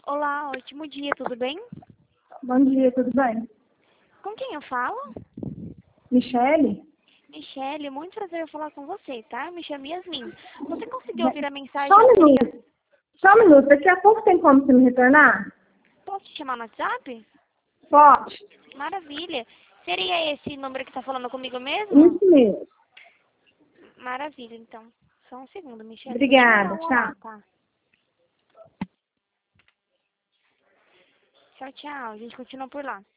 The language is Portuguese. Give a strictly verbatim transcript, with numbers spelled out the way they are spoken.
Olá, ótimo dia, tudo bem? Bom dia, tudo bem? Com quem eu falo? Michele? Michele, muito prazer em falar com você, tá? Me chamo Yasmin. Você conseguiu ouvir Bem, a mensagem Só um que eu queria... minuto. Só um minuto. Daqui a pouco tem como você me retornar? Posso te chamar no WhatsApp? Pode. Maravilha. Seria esse número que tá falando comigo mesmo? Isso mesmo. Maravilha, então. Só um segundo, Michele. Deixa eu mandar Obrigada. um Tchau. olá, tá? Tchau, tchau. A gente continua por lá.